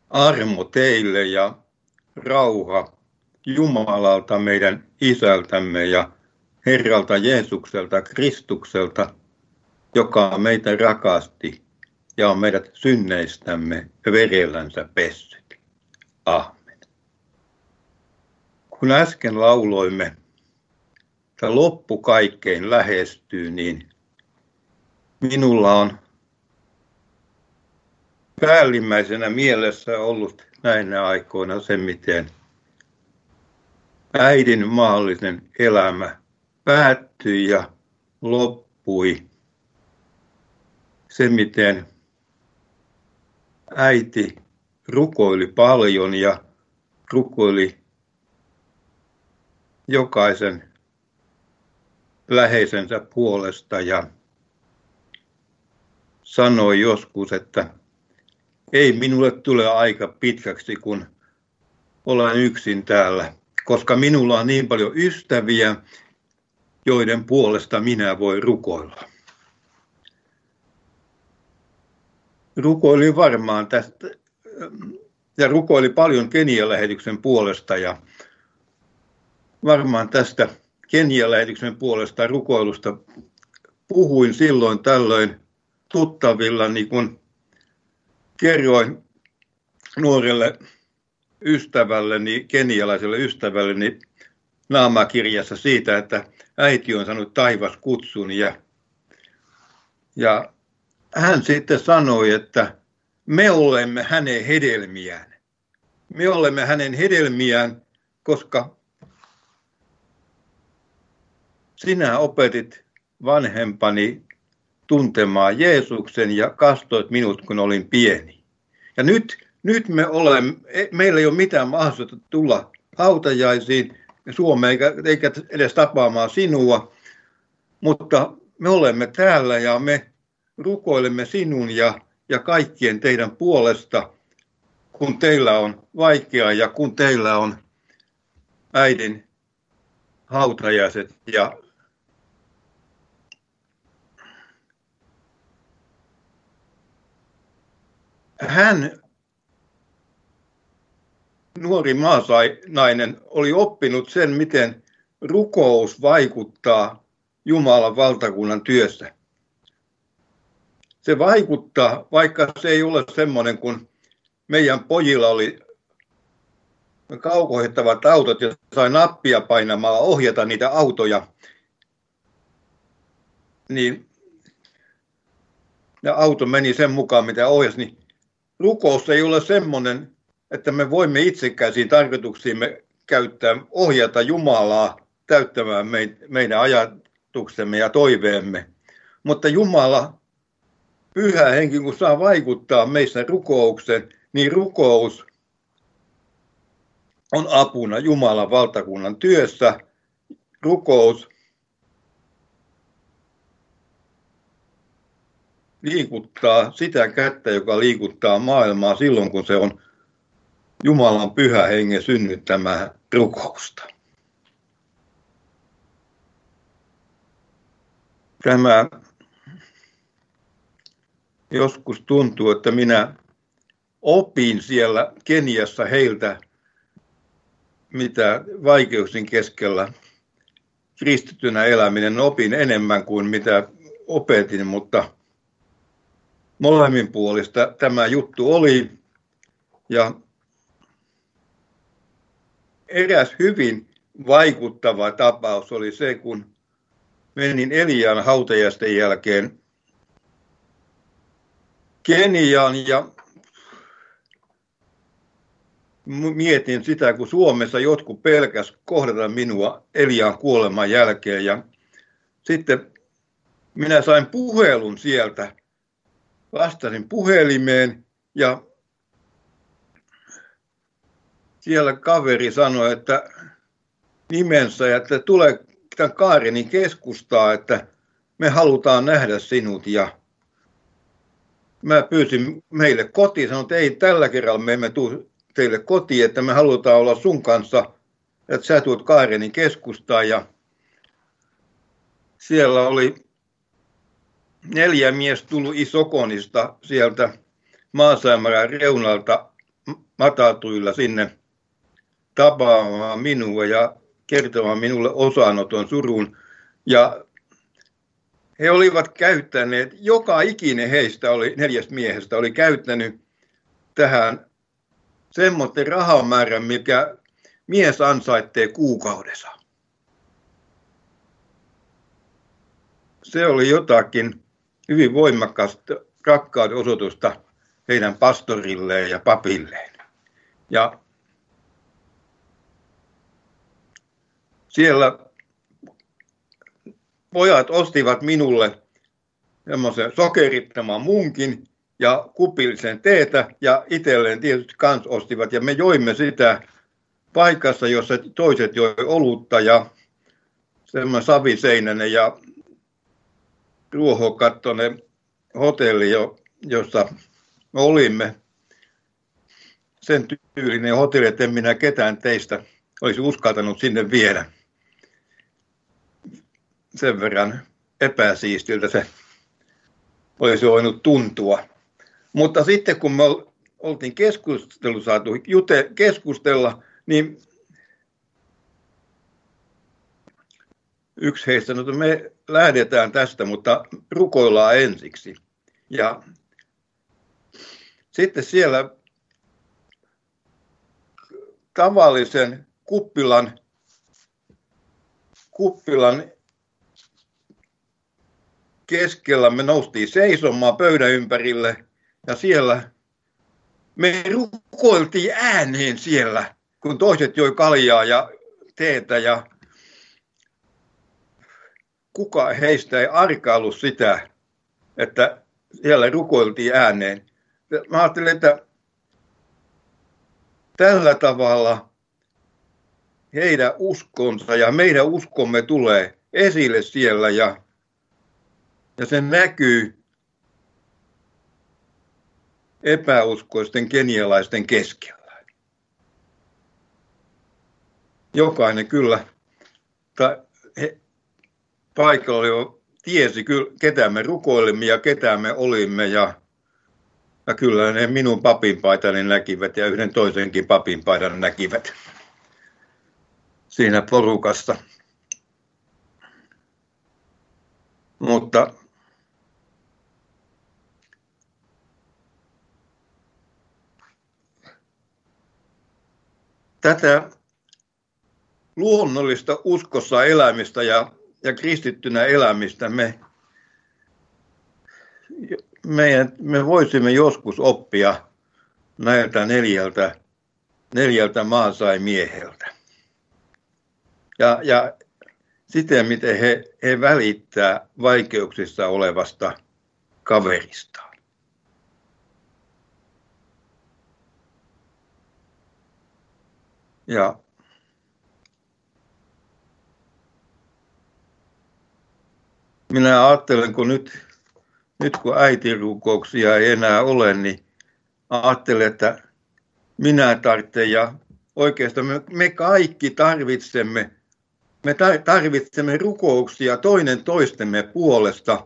Armo teille ja rauha Jumalalta meidän Isältämme ja Herralta Jeesukselta Kristukselta, joka meitä rakasti ja on meidät synneistämme verellänsä pessyt. Amen. Kun äsken lauloimme, että loppu kaikkein lähestyy, niin minulla on päällimmäisenä mielessä ollut näinä aikoina se, miten äidin maallinen elämä päättyi ja loppui. Se, miten äiti rukoili paljon ja rukoili jokaisen läheisensä puolesta ja sanoi joskus, että ei minulle tule aika pitkäksi, kun olen yksin täällä, koska minulla on niin paljon ystäviä, joiden puolesta minä voin rukoilla. Rukoili varmaan tästä ja rukoili paljon Kenian-lähetyksen puolesta ja varmaan tästä Kenian-lähetyksen puolesta rukoilusta puhuin silloin tällöin tuttavillani, kun kerroin nuorelle ystävälleni, kenialaiselle ystävälleni naamakirjassa siitä, että äiti on saanut taivaskutsun ja hän sitten sanoi, että me olemme hänen hedelmiään. Me olemme hänen hedelmiään, koska sinä opetit vanhempani tuntemaan Jeesuksen ja kastoit minut, kun olin pieni. Ja nyt meillä ei ole mitään mahdollisuutta tulla hautajaisiin Suomeen eikä edes tapaamaan sinua, mutta me olemme täällä ja me rukoilemme sinun ja kaikkien teidän puolesta, kun teillä on vaikeaa ja kun teillä on äidin hautajaiset. Ja hän, nuori maasnainen, oli oppinut sen, miten rukous vaikuttaa Jumalan valtakunnan työssä. Se vaikuttaa, vaikka se ei ole semmoinen kuin meidän pojilla oli kaukohittavat autot ja sai nappia painamalla ohjata niitä autoja. Niin ja auto meni sen mukaan, mitä ohjasi, niin rukous ei ole semmoinen, että me voimme itsekäisiin tarkoituksiimme ohjata Jumalaa täyttämään meidän ajatuksemme ja toiveemme. Mutta Jumala, Pyhä Henki, kun saa vaikuttaa meissä rukoukseen, niin rukous on apuna Jumalan valtakunnan työssä. Rukous liikuttaa sitä kättä, joka liikuttaa maailmaa silloin, kun se on Jumalan Pyhä Hengen synnyttämää rukousta. Tämä joskus tuntuu, että minä opin siellä Keniassa heiltä, mitä vaikeuksien keskellä kristitynä eläminen, opin enemmän kuin mitä opetin, mutta molemminpuolista tämä juttu oli. Ja eräs hyvin vaikuttava tapaus oli se, kun menin Elian hautajaisten jälkeen Keniaan ja mietin sitä, kun Suomessa jotkut pelkäs kohdata minua Elian kuoleman jälkeen. Ja sitten minä sain puhelun sieltä, vastasin puhelimeen ja siellä kaveri sanoi, että nimensä, että tule tämän Kaarenin keskustaa, että me halutaan nähdä sinut. Ja mä pyysin meille kotiin, sanoin, että ei tällä kerralla me emme tule teille kotiin, että me halutaan olla sun kanssa, että sä tulet Kaarenin keskustaan. Ja siellä oli 4 mies tullut Isokonista sieltä Maasaimaran reunalta matatuilla sinne tapaamaan minua ja kertomaan minulle osanoton surun. Ja he olivat käyttäneet, joka ikinen heistä 4 miehestä oli käyttänyt tähän semmoinen rahamäärän, mikä mies ansaittee kuukaudessa. Se oli jotakin hyvin voimakasta rakkauden osoitusta heidän pastorilleen ja papilleen. Ja siellä pojat ostivat minulle semmoisen sokerittoman munkin ja kupillisen teetä ja itselleen tietysti kans ostivat. Ja me joimme sitä paikassa, jossa toiset joi olutta ja semmoinen saviseinäinen ja ruohokattoinen hotelli, jossa me olimme. Sen tyylinen hotelli, että en minä ketään teistä olisi uskaltanut sinne viedä. Sen verran epäsiistiltä se olisi voinut tuntua. Mutta sitten kun me oltiin saatu keskustella, niin yksi heistä sanoi, että me lähdetään tästä, mutta rukoillaan ensiksi. Ja sitten siellä tavallisen kuppilan keskellä me noustiin seisomaan pöydän ympärille ja siellä me rukoiltiin ääneen siellä, kun toiset joi kaljaa ja teetä ja kukaan heistä ei arkaillut sitä, että siellä rukoiltiin ääneen. Mä ajattelin, että tällä tavalla heidän uskonsa ja meidän uskomme tulee esille siellä ja se näkyy epäuskoisten kenialaisten keskellä. Jokainen kyllä, paikalla jo tiesi, ketä me rukoilimme ja ketä me olimme. Ja kyllä ne minun papinpaitani näkivät ja yhden toisenkin papinpaidan näkivät siinä porukassa. Mutta tätä luonnollista uskossa elämistä ja kristittynä elämistä me voisimme joskus oppia näiltä neljältä maansaimieheltä. Ja siten, miten he välittää vaikeuksissa olevasta kaveristaan. Ja minä ajattelen, kun nyt kun äitirukouksia ei enää ole, niin ajattelen, että minä tarvitsen ja oikeastaan me kaikki tarvitsemme rukouksia toinen toistemme puolesta.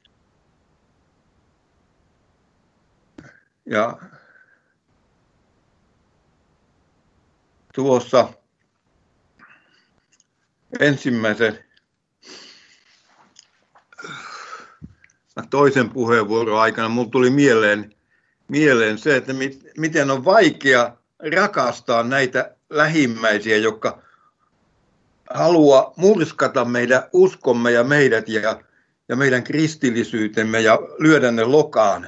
Ja tuossa ensimmäisen toisen puheenvuoron aikana minulle tuli mieleen se, että miten on vaikea rakastaa näitä lähimmäisiä, jotka haluaa murskata meidän uskomme ja meidät ja meidän kristillisyytemme ja lyödä ne lokaan.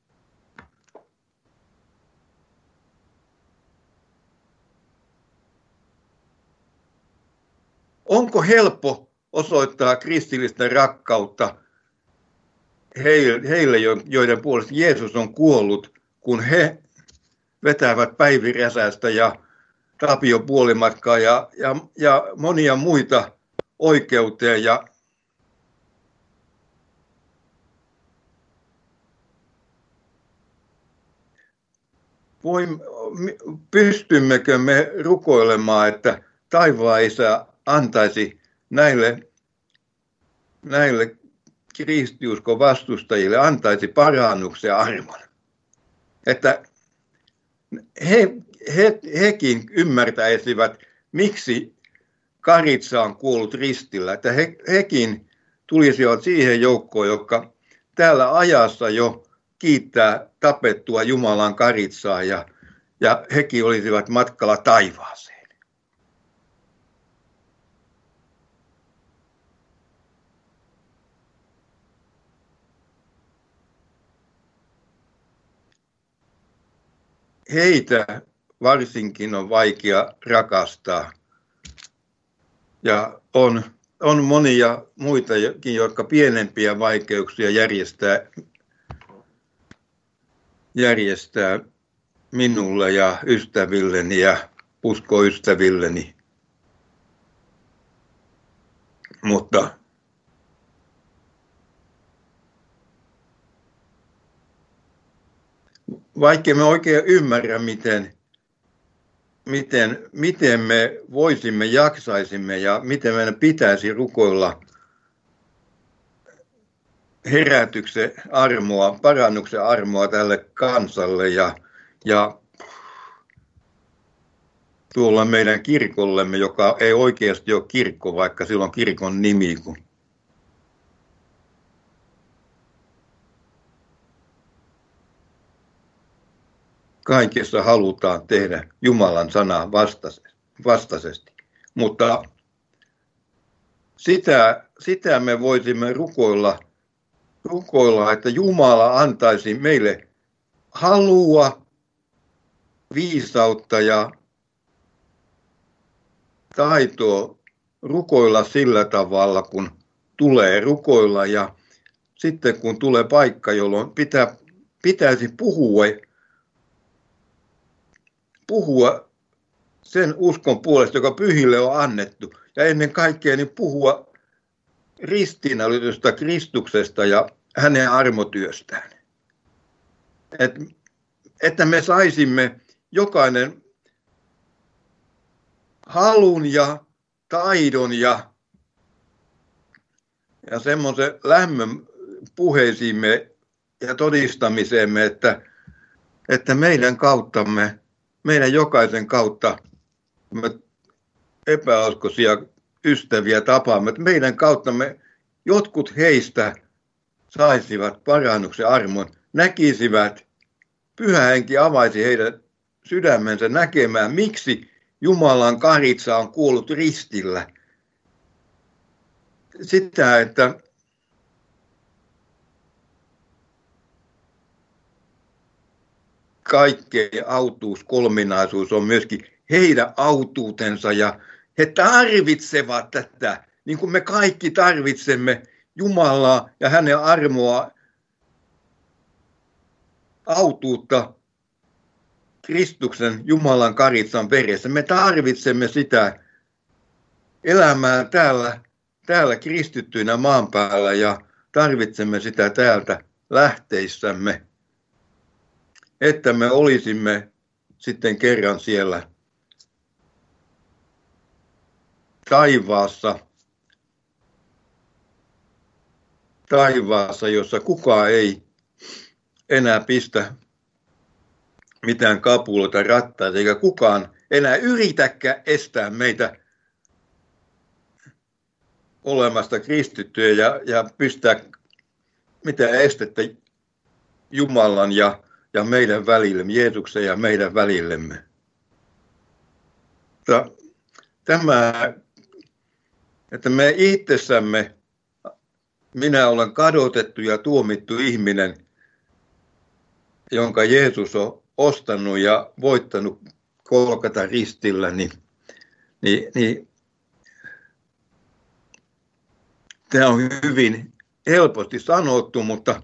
Onko helppo osoittaa kristillistä rakkautta heille, joiden puolesta Jeesus on kuollut, kun he vetävät Päivi Räsästä ja Tapio Puolimatkaa ja monia muita oikeuteen. Pystymmekö me rukoilemaan, että taivaan Isä antaisi näille kristiuskon vastustajille antaisi parannuksen armon. Että hekin ymmärtäisivät, miksi Karitsa on kuollut ristillä, että hekin tulisivat siihen joukkoon, joka täällä ajassa jo kiittää tapettua Jumalan Karitsaa ja hekin olisivat matkalla taivaaseen. Heitä varsinkin on vaikea rakastaa. Ja on monia muitakin, jotka pienempiä vaikeuksia järjestää minulle ja ystävilleni ja uskoystävilleni. Mutta vaikka me oikein ymmärrä, miten me voisimme, jaksaisimme ja miten meidän pitäisi rukoilla herätyksen armoa, parannuksen armoa tälle kansalle ja tuolla meidän kirkollemme, joka ei oikeasti ole kirkko, vaikka sillä on kirkon nimi. Kaikessa halutaan tehdä Jumalan sanaa vastaisesti, mutta sitä me voisimme rukoilla, että Jumala antaisi meille halua, viisautta ja taitoa rukoilla sillä tavalla, kun tulee rukoilla ja sitten kun tulee paikka, jolloin pitäisi puhua sen uskon puolesta, joka pyhille on annettu. Ja ennen kaikkea niin puhua ristiinnaulitusta Kristuksesta ja hänen armotyöstään. Että me saisimme jokainen halun ja taidon ja semmoisen lämmön puheisiimme ja todistamiseemme, että meidän kauttamme, meidän jokaisen kautta me epäuskoisia ystäviä tapaamme, että meidän kauttamme jotkut heistä saisivat parannuksen armon, näkisivät, Pyhä Henki avaisi heidän sydämensä näkemään, miksi Jumalan Karitsa on kuollut ristillä. Sitä, että kaikkein autuus, kolminaisuus on myöskin heidän autuutensa ja he tarvitsevat tätä, niin kuin me kaikki tarvitsemme Jumalaa ja hänen armoa, autuutta Kristuksen Jumalan Karitsan veressä. Me tarvitsemme sitä elämää täällä kristittyinä maan päällä ja tarvitsemme sitä täältä lähteissämme, että me olisimme sitten kerran siellä taivaassa, jossa kukaan ei enää pistä mitään kapuloita rattaita, eikä kukaan enää yritäkään estää meitä olemasta kristittyjä ja pistää mitään estettä Jumalan ja meidän välillemme, Jeesuksen ja meidän välillemme. Tämä, että me itsessämme, minä olen kadotettu ja tuomittu ihminen, jonka Jeesus on ostanut ja voittanut Golgatan ristillä, niin tämä on hyvin helposti sanottu,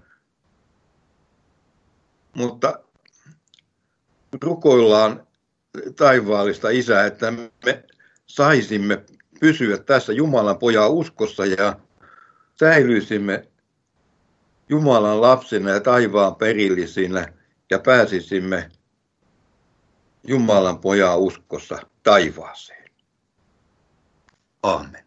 mutta rukoillaan taivaallista Isää, että me saisimme pysyä tässä Jumalan pojan uskossa ja säilyisimme Jumalan lapsina ja taivaan perillisinä ja pääsisimme Jumalan pojan uskossa taivaaseen. Aamen.